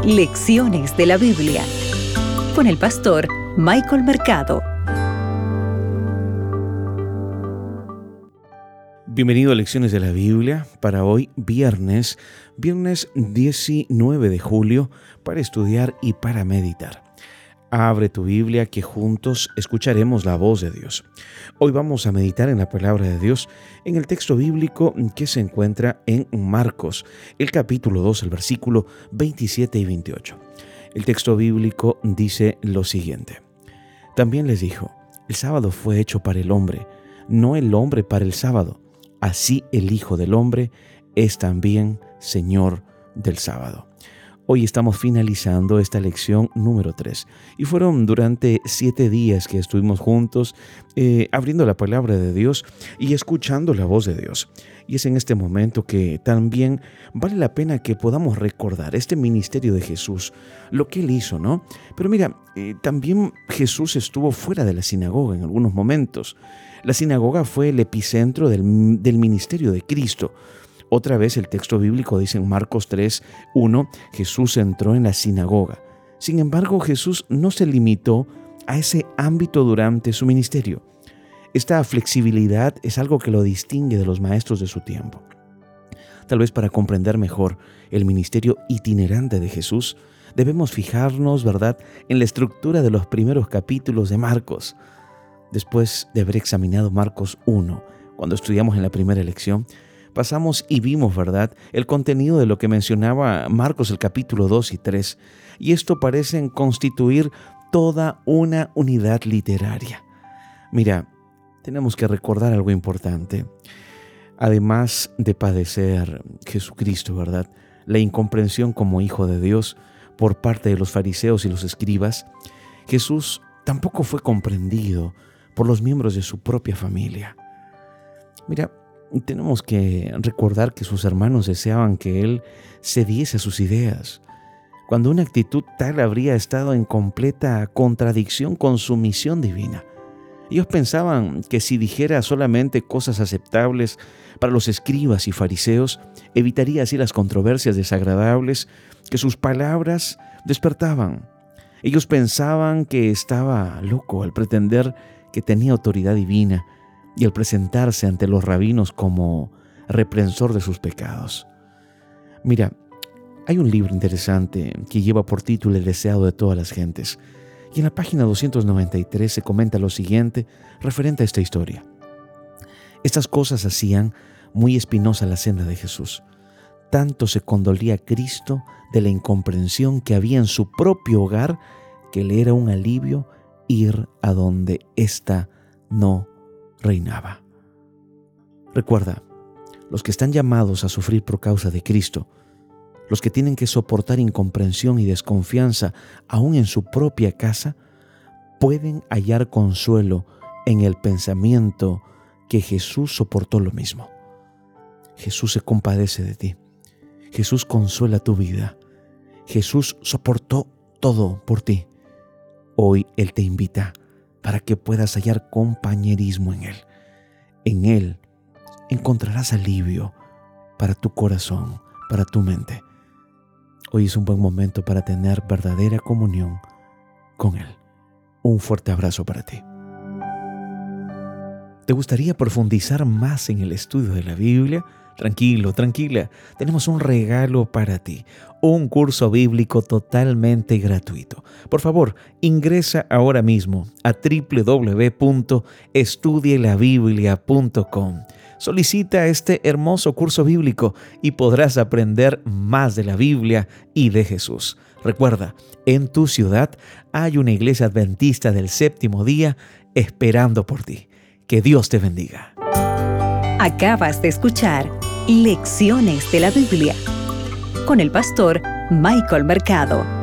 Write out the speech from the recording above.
Lecciones de la Biblia con el pastor Michael Mercado. Bienvenido a Lecciones de la Biblia para hoy, viernes 19 de julio, para estudiar y para meditar. Abre tu Biblia que juntos escucharemos la voz de Dios. Hoy vamos a meditar en la palabra de Dios en el texto bíblico que se encuentra en Marcos, el capítulo 2, el versículo 27 y 28. El texto bíblico dice lo siguiente: También les dijo, el sábado fue hecho para el hombre, no el hombre para el sábado. Así el Hijo del Hombre es también Señor del sábado. Hoy estamos finalizando esta lección número 3 y fueron durante 7 días que estuvimos juntos abriendo la palabra de Dios y escuchando la voz de Dios. Y es en este momento que también vale la pena que podamos recordar este ministerio de Jesús, lo que Él hizo, ¿no? Pero mira, también Jesús estuvo fuera de la sinagoga en algunos momentos. La sinagoga fue el epicentro del ministerio de Cristo. Otra vez el texto bíblico dice en Marcos 3:1, Jesús entró en la sinagoga. Sin embargo, Jesús no se limitó a ese ámbito durante su ministerio. Esta flexibilidad es algo que lo distingue de los maestros de su tiempo. Tal vez para comprender mejor el ministerio itinerante de Jesús, debemos fijarnos, ¿verdad?, en la estructura de los primeros capítulos de Marcos. Después de haber examinado Marcos 1, cuando estudiamos en la primera lección, pasamos y vimos, ¿verdad?, el contenido de lo que mencionaba Marcos el capítulo 2 y 3, y esto parecen constituir toda una unidad literaria. Mira, tenemos que recordar algo importante. Además de padecer Jesucristo, ¿verdad?, la incomprensión como Hijo de Dios por parte de los fariseos y los escribas, Jesús tampoco fue comprendido por los miembros de su propia familia. Mira, tenemos que recordar que sus hermanos deseaban que Él cediese a sus ideas, cuando una actitud tal habría estado en completa contradicción con su misión divina. Ellos pensaban que si dijera solamente cosas aceptables para los escribas y fariseos, evitaría así las controversias desagradables que sus palabras despertaban. Ellos pensaban que estaba loco al pretender que tenía autoridad divina y al presentarse ante los rabinos como reprensor de sus pecados. Mira, hay un libro interesante que lleva por título El deseado de todas las gentes, y en la página 293 se comenta lo siguiente referente a esta historia. Estas cosas hacían muy espinosa la senda de Jesús. Tanto se condolía Cristo de la incomprensión que había en su propio hogar, que le era un alivio ir a donde ésta no reinaba. Recuerda, los que están llamados a sufrir por causa de Cristo, los que tienen que soportar incomprensión y desconfianza aún en su propia casa, pueden hallar consuelo en el pensamiento que Jesús soportó lo mismo. Jesús se compadece de ti. Jesús consuela tu vida. Jesús soportó todo por ti. Hoy Él te invita para que puedas hallar compañerismo en Él. En Él encontrarás alivio para tu corazón, para tu mente. Hoy es un buen momento para tener verdadera comunión con Él. Un fuerte abrazo para ti. ¿Te gustaría profundizar más en el estudio de la Biblia? Tranquilo, tranquila, tenemos un regalo para ti, un curso bíblico totalmente gratuito. Por favor, ingresa ahora mismo a www.estudielabiblia.com. Solicita este hermoso curso bíblico y podrás aprender más de la Biblia y de Jesús. Recuerda, en tu ciudad hay una iglesia adventista del séptimo día esperando por ti. Que Dios te bendiga. Acabas de escuchar Lecciones de la Biblia con el pastor Michael Mercado.